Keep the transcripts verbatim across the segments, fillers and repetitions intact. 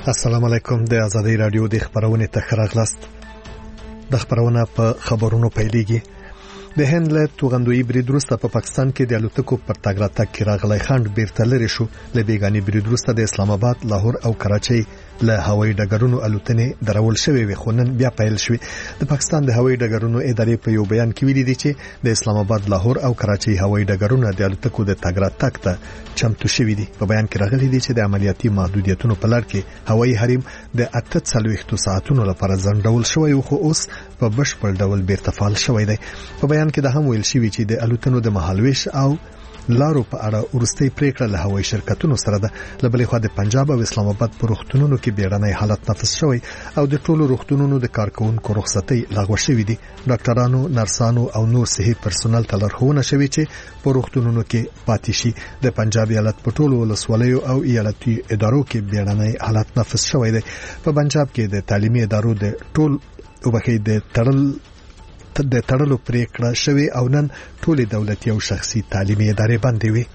السلام علیکم. د آزادۍ رادیو د خبرونې ته راغلاست. د خبرونه په خبرونو پیلېږي. د هند له توغندوی برید وروسته په پاکستان کې د الوتکو پر تګ راتګ کې راغلی خنډ بیرته لرې شو. له بیګاني برید وروسته د اسلام آباد، لاهور او کراچۍ له هوایي ډګرونو الوتنې درول شوې وي، خو نن بیا پیل شوې. د پاکستان د هوایي ډګرونو ادارې په یو بیان کې ویلي دي چې د اسلام آباد، لاهور او کراچۍ هوایي ډګرونه د الوتکو د تګ راتګ ته چمتو شوي دي. په بیان کې راغلي دي چې د عملیاتي محدودیتونو په لړ کې هوایي حریم د اته څلوېښت ساعتونو لپاره ځنډول شوی، خو اوس په بشپړ ډول بیرته فعال شوی دی. په بیان کې د هم ویل شوی چې د الوتنو د مهالويش او لارو په اړه ورستۍ پریکړه له هوایي شرکتونو سره ده. له بلې خوا د پنجاب او اسلام آباد په روغتونونو کې بیړنی حالت نافذ شوی او د ټولو روغتونونو د کارکونکو رخصتۍ لغوه شوې دي. ډاکټرانو، نرسانو او نور صحي پرسونل ته لارښوونه شوې چې په روغتونونو کې پاتې شي. د پنجاب ایالت په ټولو ولسوالیو او ایالتي ادارو کې بیړنی حالت نافذ شوی دی. په پنجاب کې د تعلیمي ادارو د ټول وبخې د تړل د تړلو پریکړه شوی او نن ټول دولتي او شخصي تعلیمي ادارې بندې وي.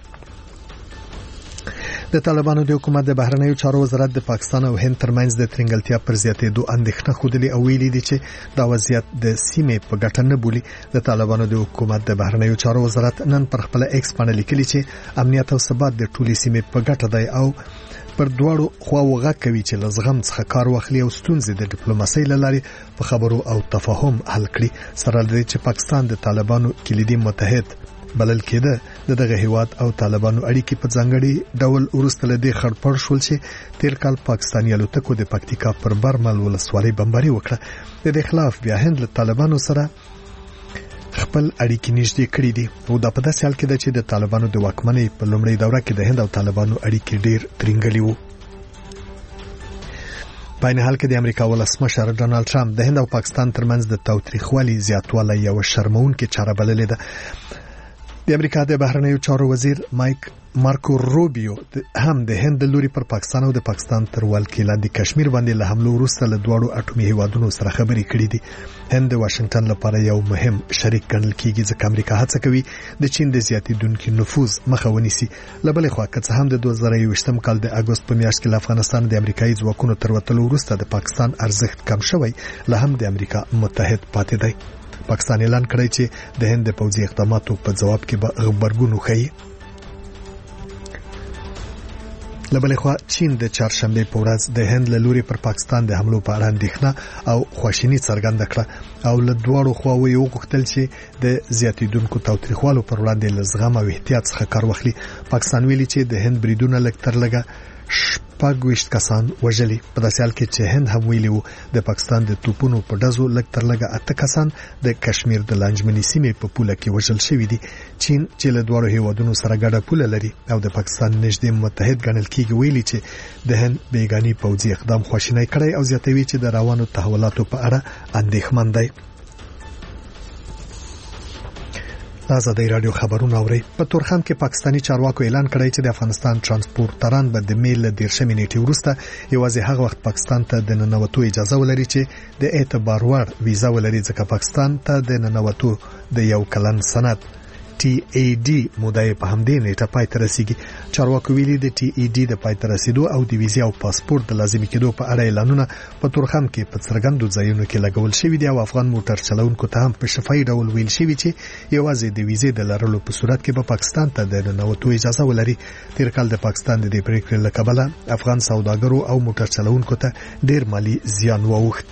د طالبانو د حکومت د بهرنیو چارو وزارت د پاکستان او هند ترمنځ د ترنګلتیا پر زیاتېدو اندېښنه خوده او ویلي دي چې دا وضعیت د سیمې په ګټه نه بولي. د طالبانو د حکومت د بهرنیو چارو وزارت نن پر خپل ایکس باندې لیکلي چې امنیت او ثبات د ټولې سیمې په ګټه دی او پر دواړو خواو غږ کوي چې لزغم څخه کار واخلي او ستونزې د ډیپلوماسۍ لارې په خبرو او تفاهم حل کړي. سره لري چې پاکستان د طالبانو کلیدي متحد بلل کېده. دغه هیواد او طالبانو اړیکې په ځانګړي ډول ورسته لدې خړپړ شول چې تیر کال پاکستاني الوتکو د پکتیکا پر برمل ولسوالۍ بمباري وکړه. د دې خلاف بیا هند له طالبانو سره خپل اړیکې نږدې کړې دي او دا په داسې حال کې ده چې د طالبانو د واکمنۍ په لومړۍ دوره کې د هند او طالبانو اړیکې ډېر ترنګلې وو. په عین حال کې د امریکا ولسمشر ډونالد ټرمپ د هند او پاکستان ترمنځ د تاوتریخوالي زیاتوالی یو شرمونکې چاره بللې ده. د امریکا د بهرنیو چارو وزیر مایک مارکو روبیو هم د هند د لوري پر پاکستان او د پاکستان تر ولکې لاندې کشمیر باندې له حملو وروسته له دواړو اټومي هیوادونو سره خبرې کړې دي. هند د واشنگټن لپاره یو مهم شریک ګڼل کیږي ځکه امریکا هڅه کوي د چین د زیاتېدونکو نفوذ مخه ونیسي. له بلې خوا که څه هم د دوه زره یوویشتم کال د اګوست په میاشت کې له افغانستان د امریکایي ځواکونو تر وتلو وروسته د پاکستان ارزښت کم شوی، له هم د امریکا متحد پاتې دی. پاکستان اعلان کړی چې د هند د پوځي اقداماتو په جواب کې به غبرګون وښيي. لبلې خوا چین د چهارشنبه په ورځ د هند له لوري پر پاکستان د حملو په اړه اندېښنه او خواشیني څرګنده کړه او له دواړو خواوو یې وغوښتل چې د زیاتېدونکو تاوتریخوالو پر وړاندې له زغم او احتیاط څخه کار واخلي. پاکستان ویلي چې د هند بریدونه لږ تر لږه شپږ ویشت کسان وژلي. په داسې حال کې چې هند هم ویلي وو د پاکستان د توپونو په ډزو لږ تر لږه اته کسان د کشمیر د لانجمني سیمې په پوله کې وژل شوي دي. چین چې له دواړو هیوادونو سره ګډه پوله لري او د پاکستان نږدې متحد ګڼل کیږي ویلي چې د هند بیګاني پوځي اقدام خواشینی کړی او زیاتوي چې د روانو تحولاتو په اړه اندېښمن دی. آزادۍ رادیو خبرونه اوري. په تورخم کې پاکستانی چارواکو اعلان کړی چې د افغانستان ترانسپورټران به د میل دیرشمې نیټې وروسته یوازې هغه وخت پاکستان ته د ننوتو اجازه ولري چې د اعتبار وړ ویزا ولري، ځکه پاکستان ته د ننوتو د یو کلن سند ټي اي ډي موده په همدې نیټه پای ته رسیږي. چارواکو ویلي د ټي اي ډي د پای ته رسیدو او د ویزې او پاسپورت د لازمي کېدو په اړه اعلانونه په تورخم کې په څرګندو ځایونو کې لګول شوي دي او افغان موټر چلونکو ته هم په شفاهي ډول ویل شوي چې یوازې د ویزې د لرلو په صورت کې به پاکستان ته د ننوتو اجازه ولري. تیر کال د پاکستان د دې پریکړې له کبله افغان سوداګرو او موټر چلونکو ته ډېر مالی زیان واوښت.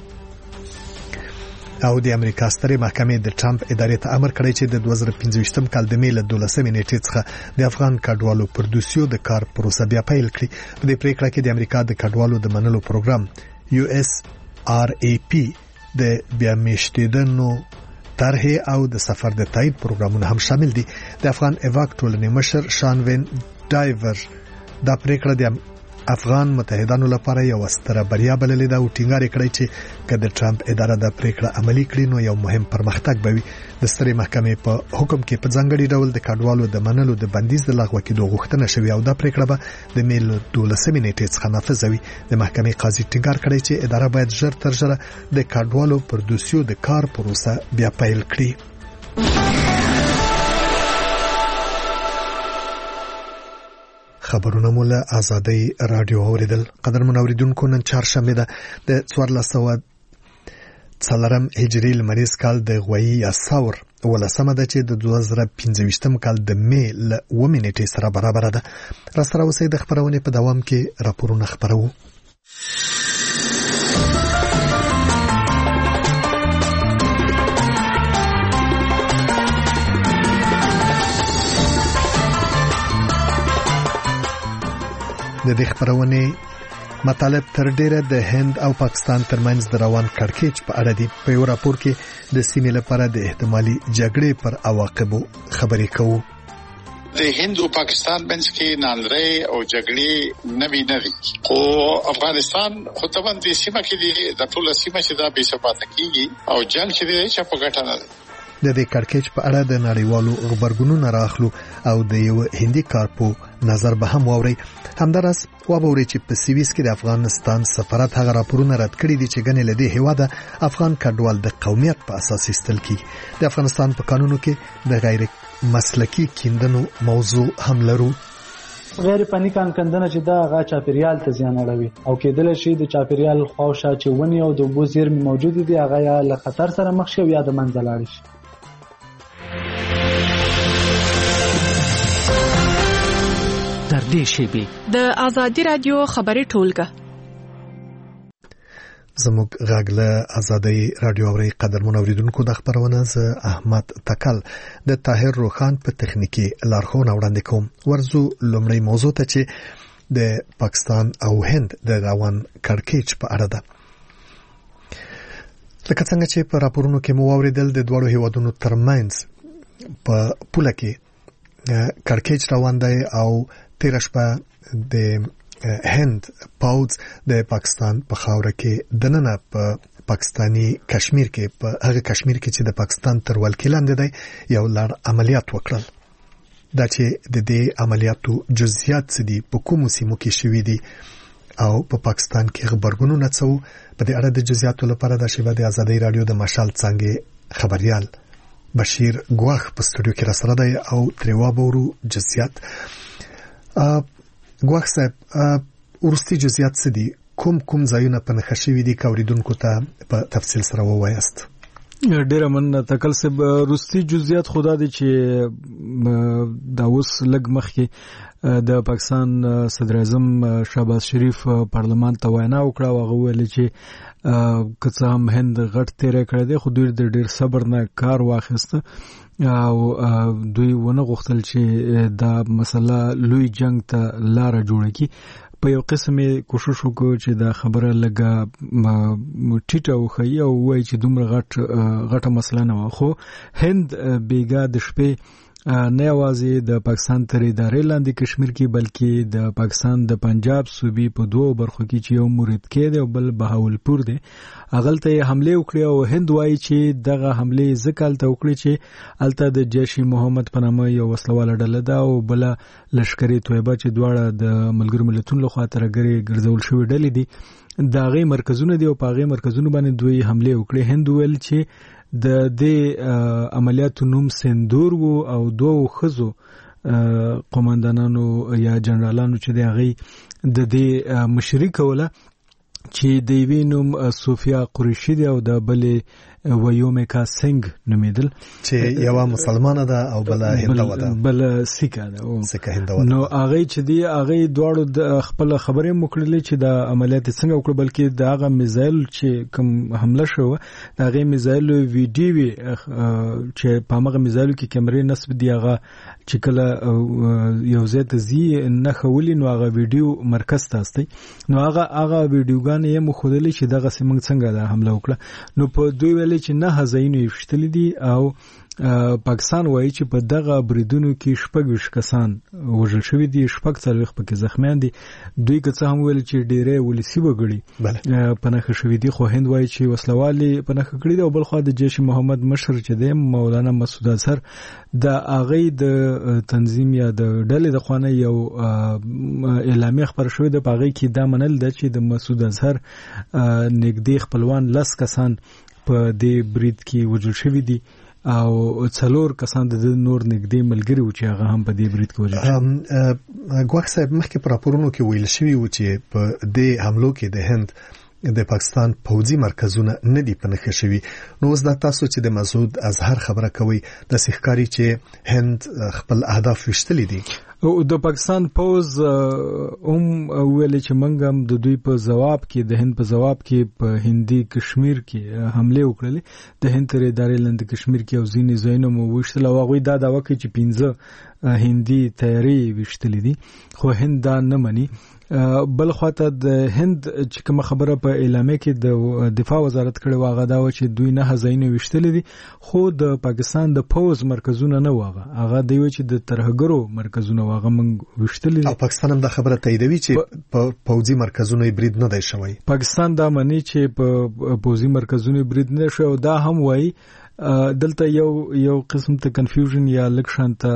او د امریکا سترې محکمې د ټرمپ ادارې ته امر کړی چې د دوه زره پنځه کال د مې له دولسمې نیټې څخه د افغان کډوالو پر دوسیو د کار پروسه بیا پیل کړي. په دې پریکړه کې د امریکا د کډوالو د منلو پروګرام یو اس آر ای پی د بیا میشتېدنو طرحې او د سفر د تایید پروګرامونه هم شامل دي. د افغان ایواک ټولنې مشر شان وین ډایور دا پریکړه د افغان متحدانو لپاره یو ستره بریا بللې ده او ټینګار کړی چې که د ټرمپ اداره د پریکړه عملي کړي نو یو مهم پرمختګ به وي. د سترې محکمې په حکم کې په ځانګړي ډول د کډوالو د منلو د بندیز د لغوه کېدو غوښتنه شوې او دا پریکړه به د مې له دولسمې نیټې څخه نافذ وي. د محکمې قاضي ټینګار کړی چې اداره باید ژر تر ژره د کډوالو پر دوسیو د کار پروسه بیا پیل کړي. خبرونه مو له آزادۍ رادیو اوریدل. قدرمن اوریدونکو، نن چهارشنبه ده د څوارلس سوه څلورم هجري لمریز کال د غویي یا ثور ولسمه ده چې د دوه زره پنځه ویشتم کال د مې له اووه نیټې سره برابره ده. راسره اوسئ، د خپرونې په دوام کې راپورونه خپروو. د دې خبرونې مطالب تر ډیره د هند او پاکستان ترمنځ د روان کړکېچ په اړه دی. په یو راپور کې د سیمې لپاره د احتمالي جګړې پر عواقبو خبرې کوو. د هند او پاکستان بینس کې نالري او جګړې نوي نوي خو افغانستان خو طبعا د سیمه کې د ټول سیمه چې دا بې ثبات کیږي او جنگ چې دی چې په ګټه نه د دې کړکېچ په اړه د نړیوالو خبرګونونو راخلو او د یو هندي کارپو نظر به هم واوري. همدارس وابوري چې په سویس کې د افغانستان سفارت هغه راپورونه رد کړي دي چې ګنې لدی هواده افغان کډوال د قومیت په اساس استل کی. د افغانستان په قانونو کې د غیر مسلکی کیندنو موضوع هم لرو. غیر فني کاندنه چې دا غا چاپیریال ته زیان اړوي او کېدل شي د چاپیریال خواوشا چې ونی او د اوبو زیرمې موجود دي هغه یا له خطر سره مخ شي یا د منځ لاړ شي. در دې شیبې د آزادۍ رادیو خبري ټولګه زموږ غاګله آزادۍ رادیو اوري. قدرمن اوریدونکو، د خبرونه ز احمد تکل د طاهر روخان په تخنیکی لارښوونه وړاندې کوم. ورزو لومړی موضوع ته چې د پاکستان او هند د روان کړکېچ په اړه ده. لکه څنګه چې په راپورونو کې مو اوریدل، د دوه هیوادونو ترمنځ په پوله کې کړکېچ روان دی او تیر شپه د هند پاوز د پاکستان په خاوره کې دننه په پاکستانی کشمیر کې په هغه کشمیر کې چې د پاکستان تر ولکې لاندې دی یو لړ عملیات وکړل. دا چې د دې عملیاتو جزئیات څه دي، په کومو سیمو کې شوي دي او په پاکستان کې خبرګونونه څه وو، په دې اړه د جزئیاتو لپاره د شیبه د آزادۍ رادیو د مشال څنګه خبريال بشیر ګواخ په سټوډیو کې را سره دی او تریوا بورو جزئیات. ګواخ صاحب، ورستي جزئیات څه دي؟ کوم کوم ځایونه په نښه شوي دي؟ کوریدونکو ته په تفصیل سره ووایاست. ډیره مننه تکل صاحب. ورستي جزئیات خدا دي چې دا اوس لګ مخ کې د پاکستان صدر اعظم شهباز شریف پارلمان ته وینا وکړه او هغه ویل چې کڅ هم هند غټ تیرې کړې دي خو دوی د ډیر صبر نه کار واخیسته او دوی ونه غوښتل چې دا مسله لوی جنگ ته لار جوړ کړي. په یو قسمه کوشش وکړو چې دا خبره لګه ټیټه وخی او وایي چې دومره غټ غټه مسله نه و. خو هند بیګا د شپې نه یوازې د پاکستان تر ادارې لاندې کشمیر کې بلکې د پاکستان د پنجاب صوبې په دوه برخو کې چې یو مریدکې دی او بل بهاولپور دی اغلته حمله وکړي او هند وایي چې دغه حمله ځکه ته وکړي چې الته د جیش محمد په نامه یو وسلواله ډله ده او بل لشکري تویبه چې دواړه د ملګرو ملتونو لخوا ترګری ګرځول شوی ډلې دي دا غي مرکزونه دي او په غي مرکزونو باندې دوی حمله وکړي. هند ویل چې د دې عملیاتو نوم سندور وو او دوه خزو قوماندانانو یا جنرالانو چې د غي د دې مشري کوله چې د وینوم صوفیا قریشی دی او د بلې ویومیکا سنگ نومیدل چې یو مسلمانه ده او بل هندو ده بل سیکه ده او سیکه هندو نو هغه چې دی هغه دواړو د خپل خبرې مکړلې چې د عملیات څنګه وکړ بلکې د هغه میزایل چې کوم حمله شو د هغه میزایل ویډیو چې په هغه میزایل کې کیمرې نصب دی هغه چې کله یو ځای ته زی نه خولي نو هغه ویډیو مرکز ته استي نو هغه هغه ویډیوګان یې مخودلې چې دغه سیمنګ څنګه د حمله وکړه نو په دوی ویل چې نه هزاینو یفتل دي او پاکستان وایي چې په دغه بریدونو کې شپږ ویش کسان وژل شوي دي شپږ څلوېښت پکې زخمیان دي دوی که څه هم ویل چې ډېری ولسي وګړي په نښه شوي دي خو هند وایي چې وسلوالې په نښه کړي دي او بل خوا د جیش محمد مشر چې دی مولانا مسعود اظهر د هغې د تنظیم یا د ډلې د خوا نه یو اعلامیه خپره شوې ده په هغې کې دا منل ده چې د مسعود اظهر نږدې خپلوان لس کسان په دې برید کې وژل شوي دي او څلور کسان د نور نږدې ملګری و چې هغه هم په دې برید کې وژل. ګواښ صاحب مخکې پر راپورونو کې ویل شوی و چې په دې حملو کې د هند د پاکستان پوځي مرکزونه نه دي پنهخه شوی. نو اوس دا تاسو چې د مسعود اظهر خبره کوي د سیخکاری چې هند خپل اهداف وشتلي دي او د پاکستان پوز هم ویل چې منګم د دوی په جواب کې د هند په جواب کې په هندي کشمیر کې حمله وکړلې. د هند تر ادارې لاندې کشمیر کې او ځینې ځایونه مو وشتل او هغه دا داوا کوي چې پنځه هندي تیاری وشتلې دي خو هند دا نه مني. بل خواته د هند چې کوم خبره په اعلامیه کې د دفاع وزارت کړي واغه دا و چې دوی نه هزاینه وشتلې دي خو د پاکستان د پوز مرکزونه نه واغه هغه دی چې د ترهګرو مرکزونه واغه منګ وشتلې دي. او پاکستان هم دا خبره تاییدوي چې په پوځي مرکزونو برید نه دی شوی. پاکستان دا مني چې په پوځي مرکزونو برید نه شوی او دا هم وایي دلته یو یو قسم ته کنفیوژن یا لکشن ته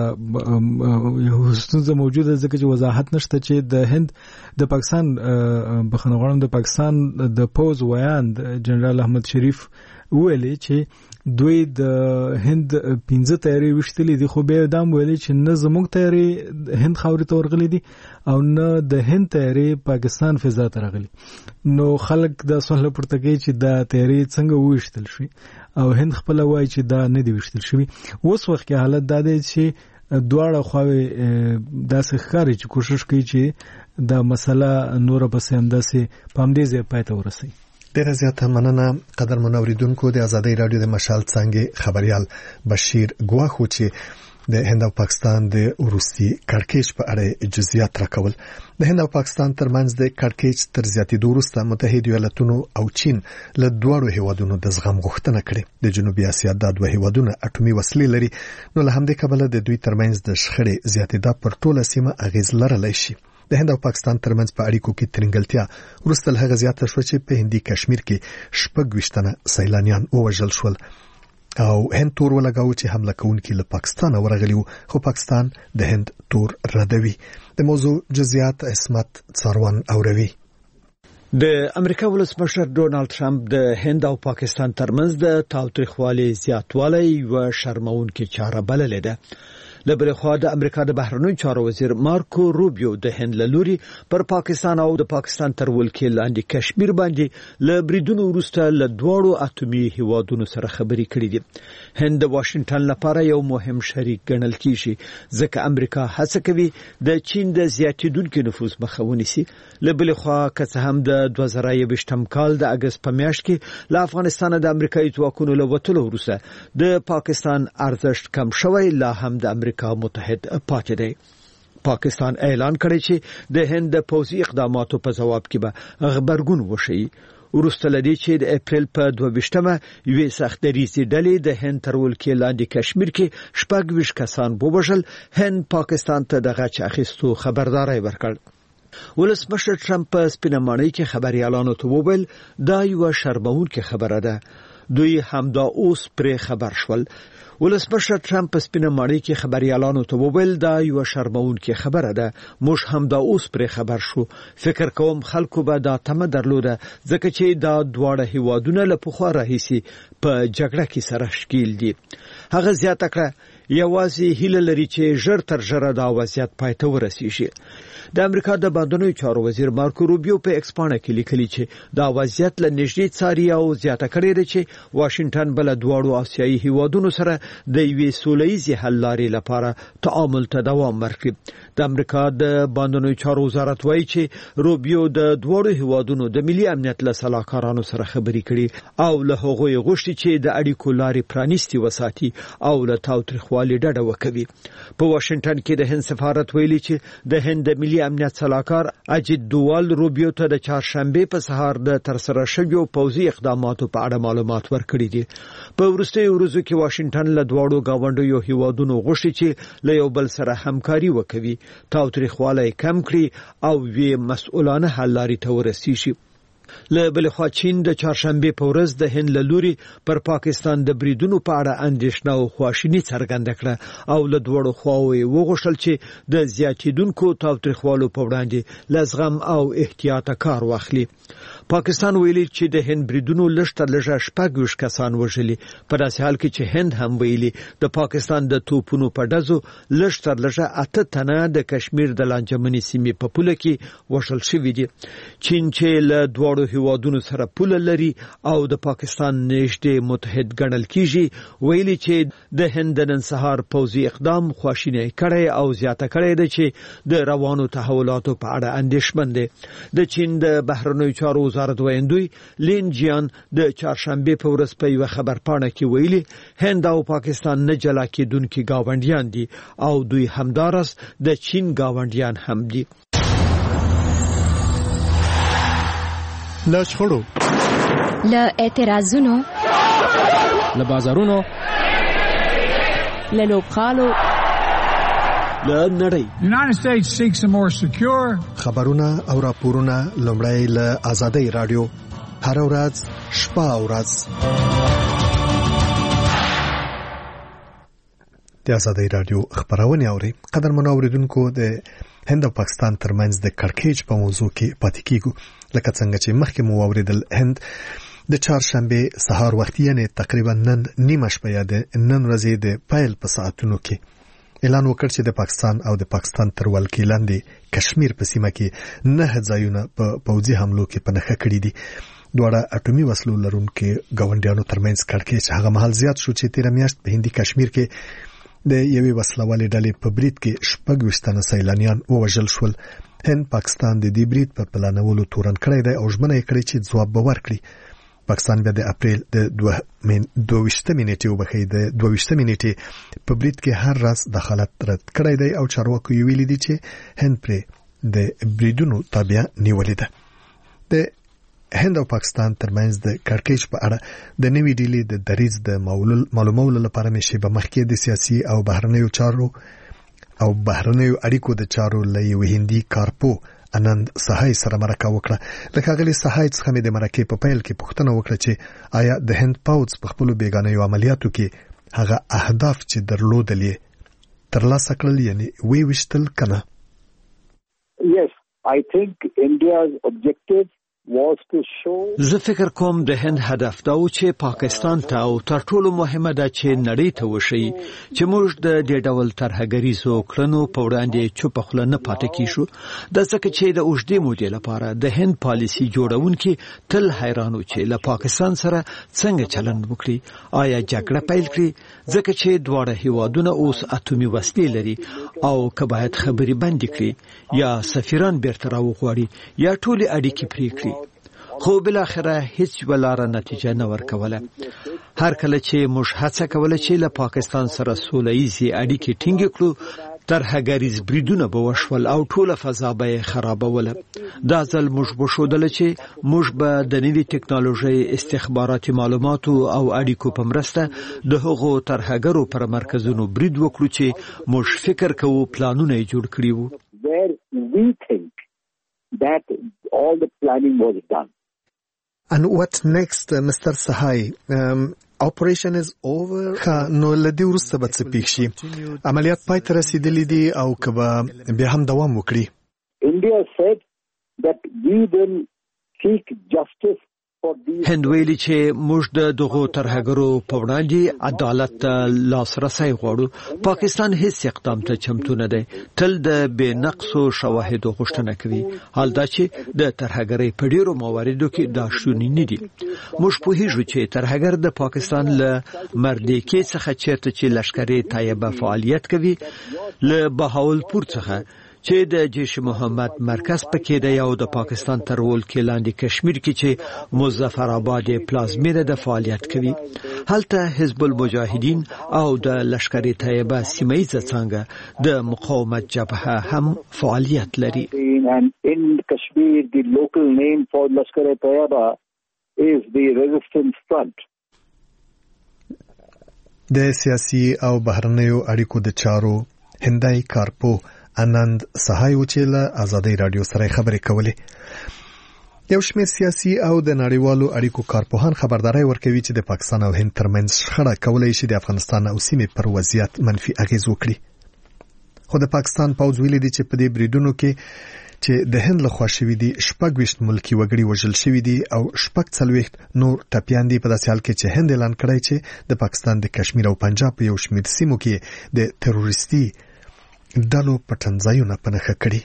یو ستونزه موجوده ځکه چې وضاحت نشته چې د هند د پاکستان بخنغړم د پاکستان د پوز ویاند جنرال احمد شریف ویلي چې دوی د هند پنځه تیاری وشتلې دي خو به دام ویلي چې نه زموږ تیاری هند خاوري ته ورغلي دي او نه د هند تیاری پاکستان فضا ته راغلي. نو خلک د سوال پورته کوي چې دا تیاری څنګه وشتل شي او هند خپل وایي چې دا نه دی وشتل شوی. اوس وخت کې حالت دا دی چې دواړه خواوې داسې ښکاري چې کوشش کوي چې دا مسله نور پسې همداسې په همدې ځای پای ته ورسوي. ډیره زیاته مننه قدرمن اوریدونکو. د ازادۍ رادیو د مشال څنګه خبريال بشیر ګواخو چې د هند او پاکستان د وروستي کړکېچ په اړه جزئیات راکول. د هند او پاکستان ترمنځ د کړکېچ تر زیاتېدو وروسته متحده ایالاتونو او چین له دوه هیوادونو د زغم غوښتنه کړې. د جنوبي اسیا د دوه هیوادونو اټومي وسلې لري نو له همدې کبله د دوی ترمنځ د شخړې زیاتېدا پر ټوله سیمه اغیز لرلی شي. د هند او پاکستان ترمنځ په اړیکو کې ترنګلتیا وروسته له هغه زیاته شو چې په هندي کشمیر کې شپږ ویشتنه سیلانیان ووژل شول او هند تور ولګاو چې حمله کوونکي له پاکستان ورغلي وو خو پاکستان د هند تور ردوي. د موضوع جزئیات اسمت څاروان اوروي. د امریکا ولسمشر ډونالد ټرمپ د هند او پاکستان ترمنځ د تاوتریخوالي زیاتوالی و شرمونکې چاره بللې ده. لبل خو د امریکا د بهرنیو چارو وزیر مارکو روبیو د هند لوري پر پاکستان او د پاکستان تر ولکې لاندې کشمیر باندې ل بریدونو وروسته ل دوړو اټومي هیوادونو سره خبرې کړې دي. هند د واشنگټن لپاره یو مهم شریک ګڼل کیږي ځکه امریکا هڅه کوي د چین د زیاتیدونکو نفوذ مخه ونیسي. لبل خو که هم د دوه زره یوویشتم کال د اگست په میاشت کې ل افغانستان د امریکایي ځواکونو له وټلو وروسته د پاکستان ارزښت کم شوی لا هم د امریکا متحد پاتې دی. پاکستان اعلان کړی چې د هند د پوځي اقداماتو په جواب کې به خبرګون وشي. ورسته لدی چې د اپریل په دوه ویشتمه یوې سختریزي ډلې د هند تر ولکې لاندې کشمیر کې شپږ ویشت کسان ووژل. هند پاکستان ته د غچ اخیستو خبرداري ورکړ. ولسمشر ټرمپ په سپینمانۍ کې خبريالانو ته وویل دا یو شرمونکې خبره ده. دوی همدا اوس پرې خبر شول. ولسمشر ټرمپ په سپینمانۍ کې خبريالانو ته وویل دا یو شرمونکې خبره ده. موږ همدا اوس پرې خبر شو. فکر کوم خلکو به دا تمه درلوده ځکه چې دا دواړه هیوادونه له پخوا راهیسي په جګړه کې سره ښکیل دي. هغه زیاته کړه یوازې هیله لري چې ژر تر ژره دا وضعیت پای ته ورسیږي. د امریکا د بهرنیو چارو وزیر مارکو روبیو په ایکس پاڼه کې لیکلي چې دا وضعیت له نږدې څاري او زیاته کړې ده چې واشنگټن بل دواړو آسیایي هیوادونو سره د یوې سولهییزې حل لارې لپاره تعامل ته دوام ورکړي. د امریکا د بهرنیو چارو وزارت وایي چې روبیو د دواړو هیوادونو د ملي امنیت له سلاکارانو سره خبرې کړي او له هغوی غوښتي چې د اړیکو لارې پرانیستي وساتي او له تاوتریخوالي ډډه وکړي. په واشنگټن کې د هند سفارت ویلي چې د هند د ملي امنیت سلاکار اجید دوال روبیو ته د چهارشنبه په سهار د ترسره شویو پوځي اقداماتو په اړه معلومات ورکړي دي. په وروستیو ورځو کې واشنگټن له دواړو گاونډیو هیوادونو غوښتي چې له یو بل سره همکاري وکړي، تاوتریخوالی کم کړي او وی مسؤلانه حل لارې ته ورسیږي. له بل خوا چین د چهارشنبه په ورځ د هند له لوري پر پاکستان د بریدونو په اړه اندېښنه او خواشیني څرګنده کړه او له دوړو خواوې وغوښتل چې د زیاتیدونکو تاوتریخوالو په وړاندې لزغم او احتیاط کار واخلي. پاکستان ویلي چې د هند بریدونو لږ تر لږه شپږ ویشت کسان وژلي، په داسې حال کې چې هند هم ویلي د پاکستان د توپونو په ډزو لږ تر لږه اته تنه د کشمیر د لانجمنې سیمې په پوله کې وژل شوي دي. چین چې له دواړو هیوادونو سره پوله لري او د پاکستان نږدې متحد ګڼل کیږي، ویلي چې د هند د نن سهار پوځي اقدام خواشینی کړی او زیاته کړی ده چې د روانو تحولاتو په اړه اندېښمن دی. د چین د بهرنیو چارو وزارت ویاندوی لین جیان د چهارشنبه په ورځ په یو خبرپاڼه کې ویلي هند او پاکستان نه جلا کېدونکي گاونډیان دي او دوی همدارس د چین گاونډیان هم دي. له شخړو، له اعتراضونو، له بازارونو، له لوبخالو، له نړۍ. United States seeks a more secure خبرونه او راپورونه لومړی له آزادۍ رادیو هر ورځ شپه او ورځ د آزادۍ رادیو خبرونه اوري. قدرمن اوریدونکو، د هند او پاکستان ترمنځ د کړکېچ په موضوع کې پاتې کیږو. لکه څنګه چې مخکې مو اوریدل، هند د چهارشنبه سهار وخت یې تقریبا نن نیمه شپه یا د نن ورځې د پایل په ساعتونو کې اعلان وکړ چې د پاکستان او د پاکستان تر ولکې لاندې کشمیر په سیمه کې نه ځایونه په پوځي حملو کې په نښه کړي دي. دواړه اټومي وسلو لرونکي ګاونډیانو ترمنځ کړکېچ هغه مهال زیات شو چې تیر میاشت په هندي کشمیر کې د یوې وسلوالې ډلې په برید کې شپږ ویشت تنه سیلانیان ووژل شول. هند پاکستان د دې برید په پلانولو تورن کړی دی او ژمنه یې کړې چې ځواب به ورکړي. پاکستان بیا د اپریل د دوه ویشتمې نیټې وبخښئ د دوه ویشتمې نیټې په برید کې هر راز دخالت رد کړی دی او چارواکو یې ویلي دي چې هند پرې د بریدونو تابع نیولې ده. د هند او پاکستان ترمنځ د کړکېچ په اړه د نوې ډیلې د دریځ د معلومولو لپاره مې شی به مخکې د سیاسي او بهرنیو چارو او بهرنیو اړیکو د چارو له یو هندي کارپو انند سهای سره مرکه وکړه. لکه غلي سهای څخه مې د مرکې په پیل کې پوښتنه وکړه چې آیا د هند پوځ په خپل بیگانه عملیاتو کې هغه اهداف چې درلودل ترلاسه کړل، یعنی وی وشتل کنه. Yes, I think India's objective زه فکر کوم د هند هدف دا و چې پاکستان ته او تر ټولو مهمه ده چې نړۍ ته وشي چې موږ د دې ډول ترهګریزو کړنو په وړاندې چوپ خوله نه پاتې کیشو. د ځکه چې د اوږدې مودې لپاره د هند پالیسي جوړونکي تل حیرانو چې له پاکستان سره څنګه چلند وکړي، آیا جګړه پیل کړي، ځکه چې دواړه هیوادونه اوس اټومي وسلې لري او که باید خبري بندي کړي یا سفیران بیرته راوغواړي یا ټولې اړیکې پرې کړي. خو بل اخره هیڅ ولاره نتیجه نه ورکوله. هر کله چې موږ هڅه کوله چې له پاکستان سره سوله ییزې اړیکې ټینګې کړو، ترهګریز بریدونه به وشول او ټوله فضا به یې خرابوله. دا ځل موږ وښودله چې موږ به د نوې ټکنالوژۍ، استخباراتي معلوماتو او اړیکو په مرسته د هغو ترهګرو پر مرکزونو برید وکړو چې موږ فکر کوو پلانونه یې جوړ کړي وو. That all the planning was done. And what next, uh, Mister Sahai? Um, operation is over. ها نو لدی ورسته به څه پیښ شي؟ عملیات پای ته رسیدلې دي او کبه بیا هم دوام وکړي. India said that we will seek justice. هند ویلي چې موږ د دغو ترهګرو په وړاندې عدالت ته لاسرسی غواړو. پاکستان هیڅ اقدام ته چمتو نه دی، تل د بې نقصو شواهدو غوښتنه کوي. حال دا چې د ترهګرۍ په ډیرو مواردو کې دا شونې نه دي. موږ پوهیږو چې ترهګر د پاکستان له مردیکې څخه چیرته چې لشکرې طیبه فعالیت کوي، له بهاولپور څخه چې د جیش محمد مرکز پکې دی او د پاکستان تر ولکې لاندې کشمیر کې چې مظفر آباد پلازمینه د فعالیت کوي. هلته حزب المجاهدین او د لشکرې طیبه سیمه‌ییزه څانګه د مقاومت جبهه هم فعالیت لري. In Kashmir, the local name for Lashkar-e Taiba is the Resistance Front. د سیاسي او بهرنیو اړیکو د چارو هندای کارپو انند سهای وچیله آزادۍ رادیو سره خبرې کولې. یو شمېر سیاسي او د نړیوالو اړیکو کارپوهان خبرداري ورکوي چې د پاکستان او هند ترمنځ شخړه کولای شي د افغانستان او سیمې پر وضعیت منفي اغیز وکړي. خو د پاکستان پوځ ویلي دی چې په دې بریدونو کې چې د هند له خوا شوې دي شپږ ویشت ملکی وګړي وژل شوي دي او شپږ څلوېښت نور ټپیان دي په داسې حال کې چې هند اعلان کړی چې د پاکستان د کشمیر او پنجاب په یو شمېر سیمو کې د تروریستي ډلو پټنځایونه په نښه کړي.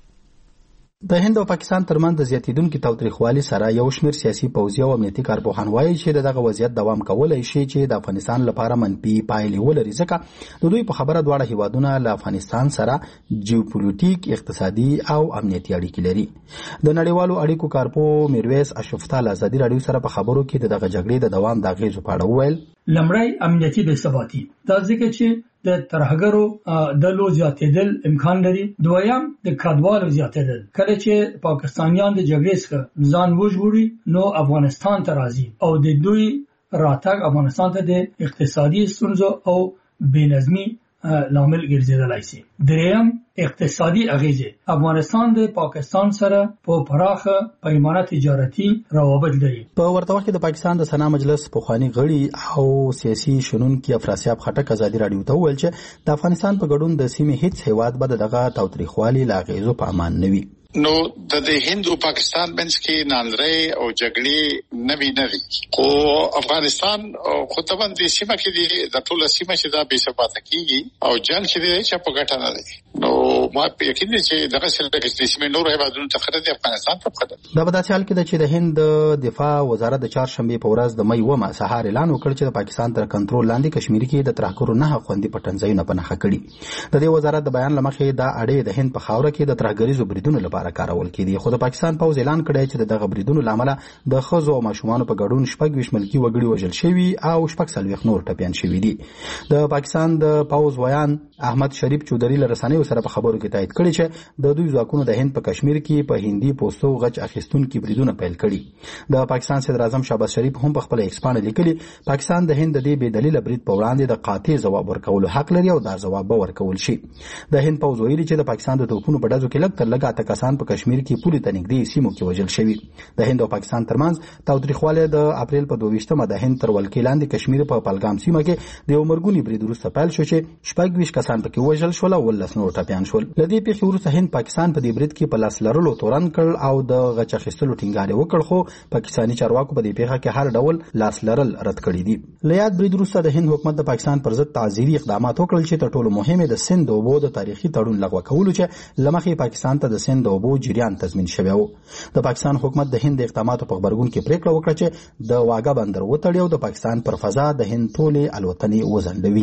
د هند او پاکستان ترمنځ د زیاتیدونکو تاوتریخوالي سره یو شمېر سیاسي پوځي او امنیتي کارپوهان وایي چې دغه وضعیت دوام کولای شي چې د افغانستان لپاره منفي پایلې ولري، ځکه د دوی په خبره دواړه هیوادونه له افغانستان سره جیوپولیټیک، اقتصادي او امنیتي اړیکې لري. د نړیوالو اړیکو کارپوه میرویس اشرفتال ازادي راډیو سره په خبرو کې د دغه جګړې د دوام د اغیزو په اړه وویل. لمړی امنیتي بې ثباتي، دا ځکه چې د ترهګرو د لو زیاتېدل امکان لري. دویم د کډوالو زیاتېدل، کله چې پاکستانیان د جګړې څخه ځان وژغوري نو افغانستان ته راځي او د دوی راتګ افغانستان ته د اقتصادي ستونزو او بېنظمي لامل ګرځیدلی شي. دریم اقتصادي اغیزې، افغانستان د پاکستان سره په پراخه پیمانه تجارتي روابط لري. په ورته وخت کې د پاکستان د سنا مجلس پخوانی غړي او سیاسي شنونکي افراسیاب خټک ازادي راډیو ته وویل چې د افغانستان په ګډون د سیمې هیڅ هیواد به دغه تاوتریخوالي له اغیزو په امان نه وي. نو د هند او پاکستان بنس کې نالري او جګړې نوي نوي خو افغانستان خو طبعا د سیمه کې دی د ټول سیمه چې دا بې ثباته کیږي او جنگ چې دی چې په ګټه نه دی. نو ما په یقین دي چې دغه سره د سیمه نور هیوادونو ته خره دی افغانستان ته خره. دا په داسې حال کې چې د هند دفاع وزارت د چهارشنبه په ورځ د مې ومه سهار اعلان وکړ چې د پاکستان تر کنټرول لاندې کشمیر کې د ترهګرو نه خوندي پټنځایونه په نښه کړي. د دې وزارت د بیان لمخې دا اړې د هند په خاوره کې د ترهګریزو بریدونو لپاره کارول کېدي. خو د پاکستان پوز اعلان کړی چې دغه بریدونو لامل د خزو او ماشومان په ګډون شپږ ویشت ملکی وګړي وژل شوي او شپږ څلوېښت نور ټپیان شوي دي. د پاکستان د پوز ویان احمد شریف چودري له رسنیو سره په خبرو کې تایید کړی چې د دوی ځواکونو د هند په کشمیر کې په هندي پوسټو غچ اخیستونکو بریدونه پیل کړي. د پاکستان صدر اعظم شهباز شریف هم په خپل ایکس باندې لیکلي پاکستان د هند د دې بې دلیل برید په وړاندې د قاطع ځواب ورکولو حق لري او دا ځواب به ورکول شي. د هند پوز ویلي چې د پاکستان د توپونو په ډزو کې لږ تر لږه اته کسان په کشمیر کې پولی ته نږدې سیمو کې وژل شوي. د هند او پاکستان ترمنځ تاوتریخوالی د اپریل په دوه ویشتمه د هند تر ولکې لاندې کشمیر په پهلګام سیمه کې د یو مرګوني برید وروسته پیل شو چې شپږ ویشت کسان پکې وژل شول او ولس نور ټپیان شول. له دې پیښې وروسته هند پاکستان په دې برید کې په لاس لرلو تورن کړ او د غچ اخیستلو ټینګار وکړ، خو پاکستاني چارواکو په دې پیښه کې هر ډول لاس لرل رد کړي دي. له یاد برید وروسته د هند حکومت د پاکستان پر ضد تعزیري اقدامات وکړل چې تر ټولو مهم د سند د اوبو د تاریخي تړون لغوه کولو چې له مخې پاکستان ته د سند د اوبو جریان تضمین شوی و. د پاکستان حکومت د هند د اقداماتو په خبرګون کې پریکړه وکړه چې د واګه بندر وتړي او د پاکستان پر فضا د هند ټولې الوتنې وځنډوي.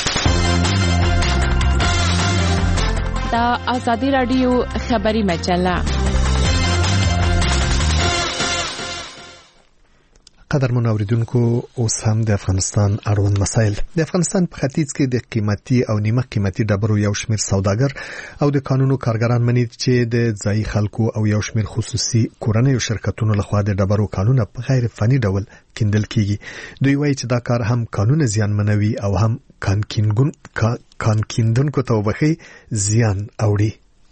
دا ازادي راډیو خبري مجله. قدرمن اوریدونکو، اوس هم د افغانستان اړوند مسایل. د افغانستان په ختیځ کې د قیمتي او نیمه قیمتي ډبرو یو شمېر سوداګر او د قانونو کارګران مني چې د ځایي خلکو او یو شمېر خصوصي کورنیو شرکتونو لخوا د ډبرو کانونه په غیر فني ډول کیندل کیږي. دوی وایي چې دا کار هم قانون زیانمنوي او هم کانکینګون کانکیندونکو ته وبخي زیان اوړي.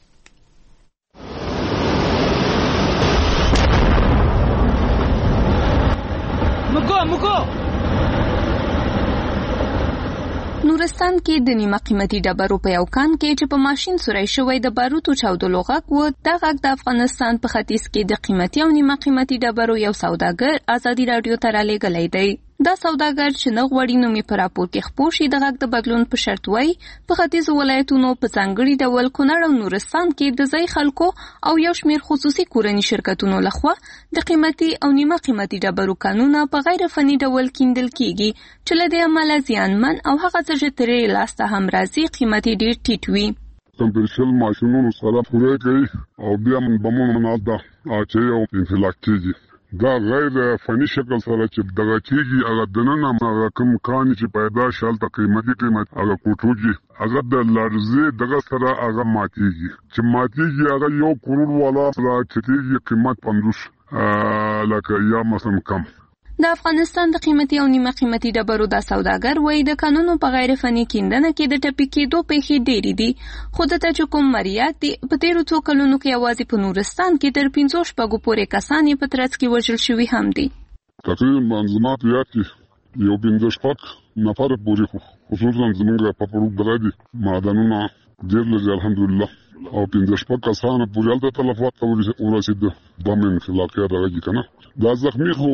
نورستان کې د نیمه قیمتي ډبرو په یو کان کې چې په ماشين سورای شوی د باروتو چاودلو غږ و. دا غږ د افغانستان په ختیځ کې د قیمتي او نیمه قیمتي ډبرو یو سوداګر ازادي راډیو ته رالیږلی دی. دا سوداګر چې نه غواړي نومي په راپور کې خپور شي د غږ د بدلون په شرط وایي په ختیځو ولایتونو په ځانګړي ډول کونړ او نورستان کې د ځای خلکو او یو شمېر خصوصي کورني شرکتونو لخوا د قیمتي او نیمه قیمتي ډبرو کانونه په غیر فني ډول کیندل کیږي چې له دې امله زیانمن او هغه څه چې ترې لاسته هم راځي قیمتي ډېر ټیټ وي. کمپرشل ماشینونو سره پوره کوي او بیا بمونو مناده اچي او انفلاک کیږي. دا غیر فني شکل سره چې دغه کېږي هغه دننه هغه کوم کان چې پیدا شال ته قیمتي قیمت هغه کوټوږي هغه د لارزه دغه سره هغه ماتيږي چې ماتيږي هغه یو کروڑ والا را چتيږي قیمت پندوس لکه یا مثلا کم. د افغانستان د قیمتي او نیمه قیمتي ډبرو دا سوداګر وایي د قانونو په غیر فني کیندنه کې د ټپي کېدو پیښې ډېرې دي، خو د ته چې کوم مریات دي په تېرو څو کلونو کې یوازې په نورستان کې تر پنځو شپږو پورې کسان یې په ترڅ کې وژل شوي هم دي. تقریبا زما په یاد کې یو پنځه شپږ نفر پورې خصوصا زموږ په پروګ بلدي معدنونه ډېر لږ الحمدلله او پنځه شپږ کسانو پورې هلته تلفات ورسېده. بم انفلاقیه دغه کنه دا زخمی خو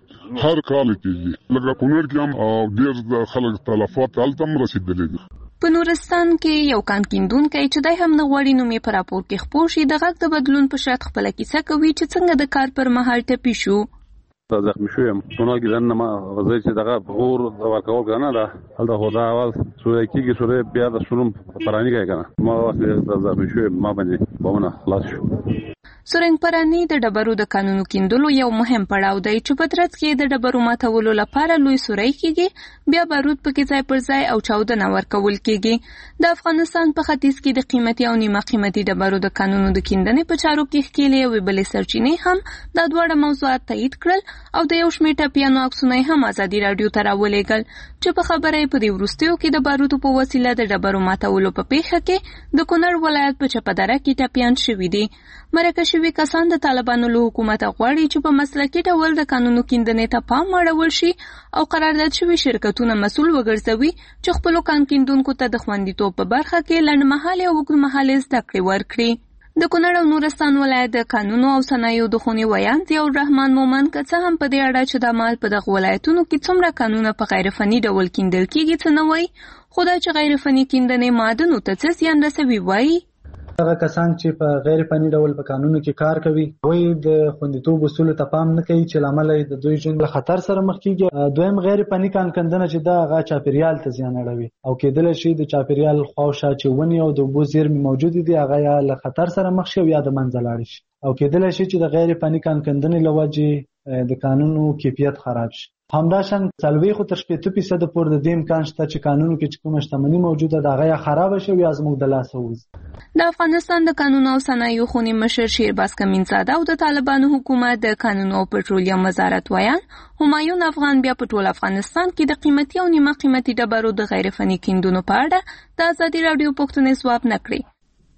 هر کال کېږي لکه کونړ کې هم او ډېر د خلک تلفات هلته هم رسېدلي دي. په نورستان کې یو کان کیندونکی چې دی هم نه غواړي نوم یې په راپور کې خپور شي د غږ د بدلون په شرط خپله کیسه کوي چې څنګه د کار پر مهال ټپي شو. زخمی شویم سونا گیدن ما غذای چې دغه غور ورکول کنه دا هلته خدا اول سورې کېږي سورې بیا د شروم پرانی کوي کنه ما واسه زخمی شویم ما باندې بمونه خلاص شو. سورنګ پرانی د ډبرو د قانونو کیندلو یو مهم پړاو دی چې په ترڅ کې د ډبرو ماتولو لپاره لوی سوري کېږي بیا بارود پکې ځای پر ځای او چاودنه ورکول کېږي. د افغانستان په ختیځ کې د قیمتي او نیمه قیمتي ډبرو د قانونو د کیندنې په چارو کې ښکېلې یوې بلې سرچینې هم دا دواړه موضوعات تایید کړل او د یو شمېر ټپیانو عکسونه هم ازادي راډیو ته راولېږل چې په خبره یې په دې وروستیو کې د بارودو په وسیله د ډبرو ماتولو په پیښه کې د کونړ ولایت په چپدره کې ټپیان شوي دي. مرکه شوي کسان د طالبانو له حکومت غواړي چې په مسلکي ډول د قانونو کیندنې ته پام واړول شي او قرارداد شوي شرکتونه مسؤل وګرځوي چې خپلو کان کیندونکو ته د خوندیتوب په برخه کې لنډمهالې او اوږدمهالې زده کړې ورکړي. د کونړ او نورستان ولایت د قانونو او صنایعو د خونې ویان ضیاء الرحمن مومن که څه هم په دې اړه چې د مال په دغه ولایتونو کې څومره قانونه په غیر فني ډول کیندل کېږي څه نه وایي خو دا چې غیر فني کیندنې معدنو ته څه زیان رسوي وایي. هغه کسان چې په غیر فني ډول په قانونو کې کار کوي وایي د خوندیتوب اصولو ته پام نه کوي چې لامل یې د دوی ژوند له خطر سره مخ کیږي. دویم غیر فني کان کندنه چې دا هغه چاپیریال ته زیان اړوي او کېدلی شي د چاپیریال خواوشا چې ونې او د اوبو زیرمې موجود دي هغه یا له خطر سره مخ شي او یا د منځه لاړ شي او کېدلی شي چې د غیر فني کان کندنې له وجې د قانونو کیفیت خراب شي. همداشان څلوېښت تر شپېته فیصده پورې د دې امکان شته چې قانونو کې چې کومه شتمني موجوده ده هغه یا خرابه شي یا زموږ د لاسه ووځي. د افغانستان د قانونو او صنایعو خونې مشر شیرباز کمینزاده او د طالبانو حکومت د قانونو او پټرولیم وزارت ویان همایون افغان بیا په ټول افغانستان کې د قیمتي او نیمه قیمتي ډبرو د غیر فني کیندنو په اړه د ازادي راډیو پوښتنې ځواب نه کړې.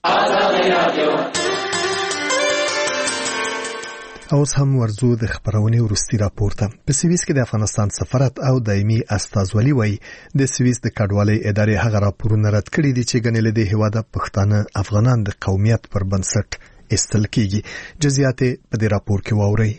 اوس هم ورزو د خبرونې ورستي راپورته. په سویس کې د افغانستان سفارت او دایمي استازولي وایي د سویس د کډوالۍ ادارې هغه راپورونه رد کړي دي چې ګڼل دي هواده پښتانه افغانان د قومیت پر بنسټ استل کیږي. جزئیات په دې راپور کې واورئ.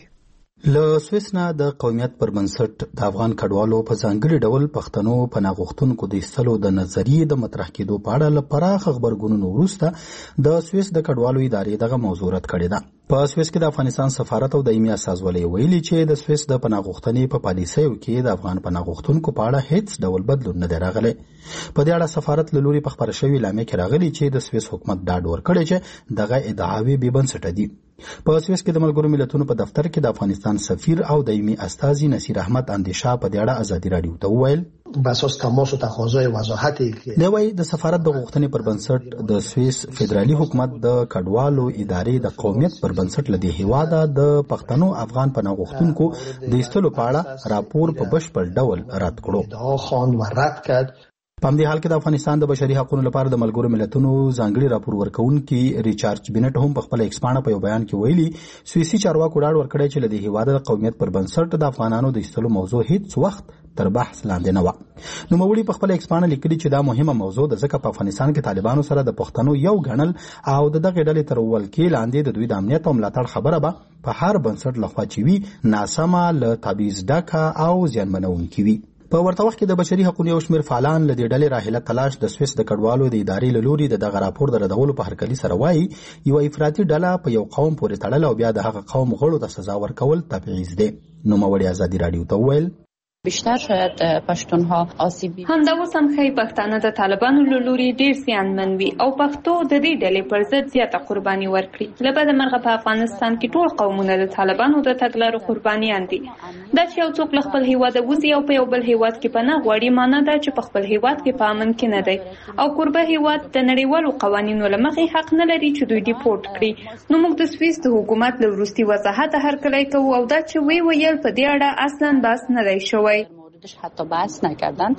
له سویس نه د قومیت پر بنسټ د افغان کډوالو په ځانګړي ډول پښتنو پناه غوښتونکو د ایستلو د نظریې د مطرح کېدو په اړه له پراخ خبرګونونو وروسته د سویس د کډوالو ادارې دغه موضوع رد کړې ده. په سویس کې د افغانستان سفارت او دایمي استازولي ویلي چې د سویس د پناه غوښتنې په پالیسیو کې د افغان پناه غوښتونکو په اړه هیڅ ډول بدلون نه دی راغلی. په دې اړه سفارت له لوري په خبره شوې اعلامیه کې راغلي چې د سویس حکومت ډاډ ورکړی چې دغه ادعاوې بې بنسټه دي. په سویس کې د ملګرو ملتونو په دفتر کې د افغانستان سفیر او دایمي استازي نصیر احمد اندیشا په دې اړه ازادي راډیو ته وویل بساس تماس و تقاضای وضاحتی که دی وایي د سفارت د غوښتنې پر بنسټ د سویس فدرالي حکومت د کډوالو ادارې د قومیت پر بنسټ له دې هیواده د پښتنو افغان پناه غوښتونکو د ایستلو په اړه راپور په بشپړ ډول رد کړو. خان و رد کرد. په همدې حال کې د افغانستان د بشري حقوقو لپاره د ملګرو ملتونو ځانګړي راپور ورکوونکي ریچارډ بینټ هم په خپل ایکسپانه په یو بیان کې ویلي سویسي چارواکو ډاډ ورکړی چې له دې هیواده د قومیت پر بنسټ د افغانانو د ایستلو موضوع هیڅ وخت تر بحث لاندې نه و. نوموړي په خپل ایکسپانه لیکلي چې دا مهمه موضوع د ځکه په افغانستان کې طالبانو سره د پښتنو یو غنل او د دغه ډلې تر ولکې لاندې د دوی د امنیت او ملاتړ خبره به په هر بنسټ لخوا چې وي ناسمه له تبعیض ډکه او زیانمنونکې وي. په ورته وخت کې د بشري حقوقو یو شمېر فعالان له دې ډلې راهیله تلاش د سویس د کډوالو د ادارې له لوري د دغه راپور د ردولو په هرکلي سره وایي یو افراطي ډله په یو قوم پورې تړل او بیا د هغه قوم غړو ته سزا ورکول تبعیض دی. نوموړي ازادي راډیو ته وویل بیشتر شاید پښتونها آسیبی همدا اوس هم ښایي پښتانه د طالبانو له لوري ډېر زیانمن وي او پښتو د دې ډلې پر ضد زیاته قرباني ورکړي. له بده مرغه په افغانستان کې ټول قومونه د طالبانو د تګلارو قربانیان دي. دا چې یو څوک له خپل هیواده وځي او په یو بل هیواد کې پناه غواړي معنی دا چې په خپل هیواد کې په امن کې نه دی او قربه هیواد د نړیوالو قوانینو له مخې حق نه لري چې دوی ډیپورټ کړي. نو موږ د سویس د حکومت له وروستي وضاحت هرکلی کوو او دا چې وی ویل په دې اړه اصلا بحث نه دی شوی. حتی بحث نکردن.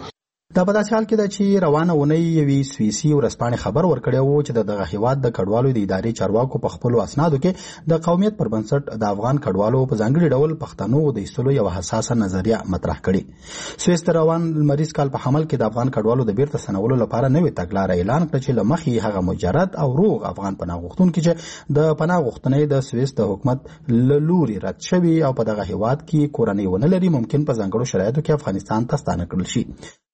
دا په داسې حال کې ده چې روانه ونې یوې سویسي ورځپاڼې خبر ورکړی و چې دغه هیواد د کډوالو د ادارې چارواکو په خپلو اسنادو کې د قومیت پر بنسټ د افغان کډوالو په ځانګړي ډول پښتنو د ایستلو یوه حساسه نظریه مطرح کړې. سویس د روان لمریز کال په حمل کې د افغان کډوالو د بیرته ستنولو لپاره نوې تګلاره اعلان کړه چې له مخې هغه مجرد او روغ افغان پناه غوښتونکي چې د پناه غوښتنې د سویس د حکومت له لوري رد شوي او په دغه هیواد کې کورنۍ ونه لري ممکن په ځانګړو شرایطو کې افغانستان ته ستانه کړل شي.